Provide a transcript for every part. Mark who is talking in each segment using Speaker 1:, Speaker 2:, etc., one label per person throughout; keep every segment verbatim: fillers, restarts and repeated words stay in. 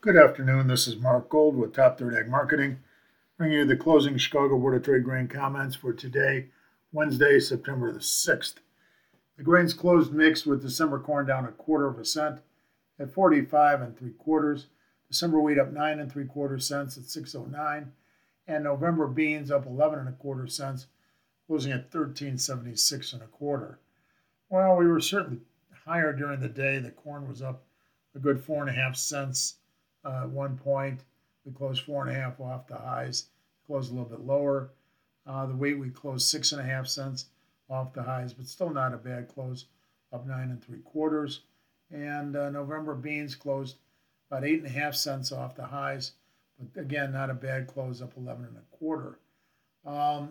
Speaker 1: Good afternoon. This is Mark Gold with Top Third Ag Marketing, bringing you the closing Chicago Board of Trade grain comments for today, Wednesday, September the sixth. The grains closed mixed with December corn down a quarter of a cent at forty-five and three quarters. December wheat up nine and three quarters cents at six oh nine, and November beans up eleven and a quarter cents, closing at thirteen seventy-six and a quarter. Well, we were certainly higher during the day. The corn was up a good four and a half cents. Uh, at one point, we closed four and a half off the highs, closed a little bit lower. Uh, the wheat, we closed six and a half cents off the highs, but still not a bad close, up nine and three quarters. And uh, November beans closed about eight and a half cents off the highs, but again, not a bad close, up eleven and a quarter. Um,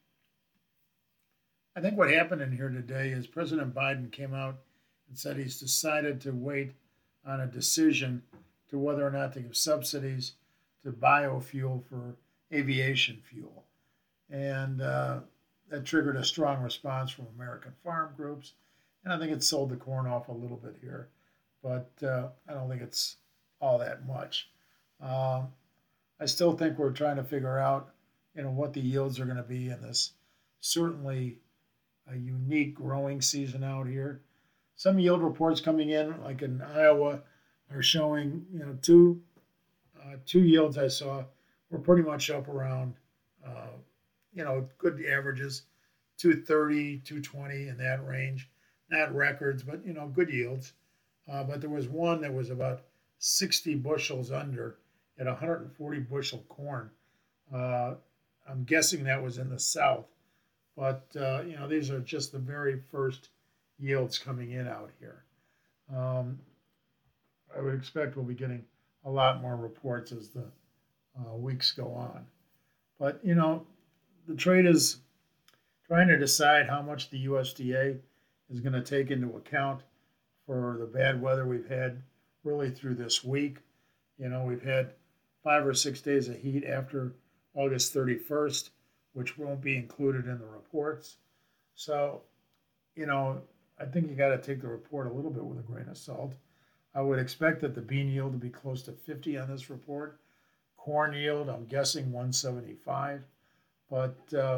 Speaker 1: I think what happened in here today is President Biden came out and said he's decided to wait on a decision to whether or not to give subsidies to biofuel for aviation fuel. And uh, that triggered a strong response from American farm groups. And I think it sold the corn off a little bit here, but uh, I don't think it's all that much. Um, I still think we're trying to figure out, you know, what the yields are going to be in this certainly a unique growing season out here. Some yield reports coming in, like in Iowa, are showing, you know, two uh, two yields I saw were pretty much up around, uh, you know, good averages, two thirty, two twenty in that range. Not records, but, you know, good yields. Uh, but there was one that was about sixty bushels under at one hundred forty bushel corn. Uh, I'm guessing that was in the south. But, uh, you know, these are just the very first yields coming in out here. Um, I would expect we'll be getting a lot more reports as the uh, weeks go on. But, you know, the trade is trying to decide how much the U S D A is going to take into account for the bad weather we've had really through this week. You know, we've had five or six days of heat after August thirty-first, which won't be included in the reports. So, you know, I think you got to take the report a little bit with a grain of salt. I would expect that the bean yield to be close to fifty on this report. Corn yield, I'm guessing one seventy-five. But uh,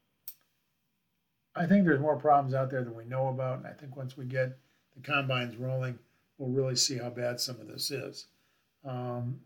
Speaker 1: I think there's more problems out there than we know about. And I think once we get the combines rolling, we'll really see how bad some of this is. Um,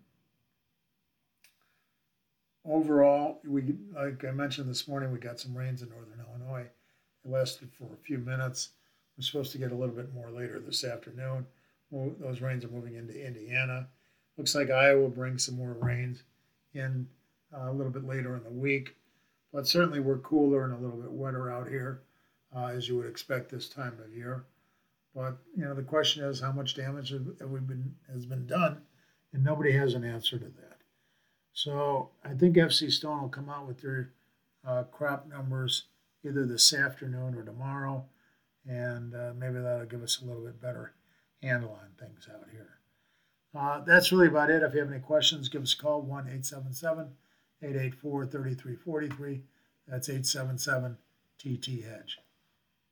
Speaker 1: overall, we, like I mentioned this morning, we got some rains in northern Illinois. It lasted for a few minutes. We're supposed to get a little bit more later this afternoon. Well, those rains are moving into Indiana. Looks like Iowa brings some more rains in uh, a little bit later in the week. But certainly we're cooler and a little bit wetter out here, uh, as you would expect this time of year. But, you know, the question is how much damage have we been, has been done, and nobody has an answer to that. So I think F C Stone will come out with their uh, crop numbers either this afternoon or tomorrow, and uh, maybe that'll give us a little bit better handle on things out here. Uh, that's really about it. If you have any questions, give us a call, one eight seven seven, eight eight four, three three four three. That's eight seven seven T T Hedge.